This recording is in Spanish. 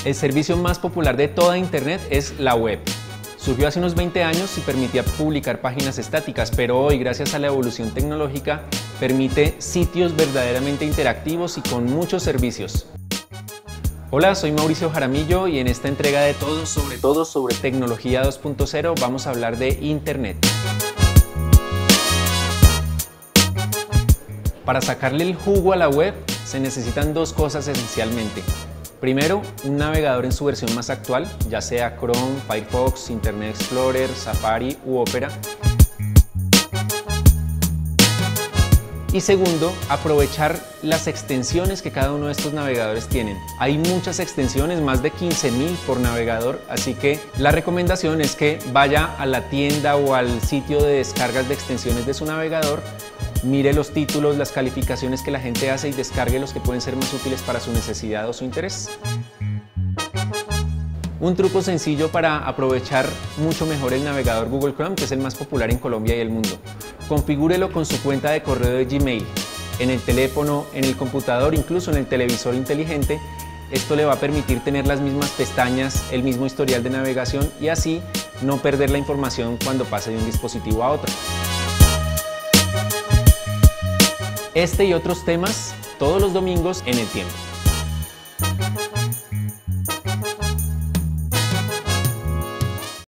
El servicio más popular de toda Internet es la web. Surgió hace unos 20 años y permitía publicar páginas estáticas, pero hoy, gracias a la evolución tecnológica, permite sitios verdaderamente interactivos y con muchos servicios. Hola, soy Mauricio Jaramillo y en esta entrega de todo sobre tecnología 2.0 vamos a hablar de Internet. Para sacarle el jugo a la web se necesitan dos cosas esencialmente. Primero, un navegador en su versión más actual, ya sea Chrome, Firefox, Internet Explorer, Safari u Opera. Y segundo, aprovechar las extensiones que cada uno de estos navegadores tienen. Hay muchas extensiones, más de 15.000 por navegador, así que la recomendación es que vaya a la tienda o al sitio de descargas de extensiones de su navegador, mire los títulos, las calificaciones que la gente hace y descargue los que pueden ser más útiles para su necesidad o su interés. Un truco sencillo para aprovechar mucho mejor el navegador Google Chrome, que es el más popular en Colombia y el mundo. Configúrelo con su cuenta de correo de Gmail, en el teléfono, en el computador, incluso en el televisor inteligente. Esto le va a permitir tener las mismas pestañas, el mismo historial de navegación y así no perder la información cuando pase de un dispositivo a otro. Este y otros temas todos los domingos en El Tiempo.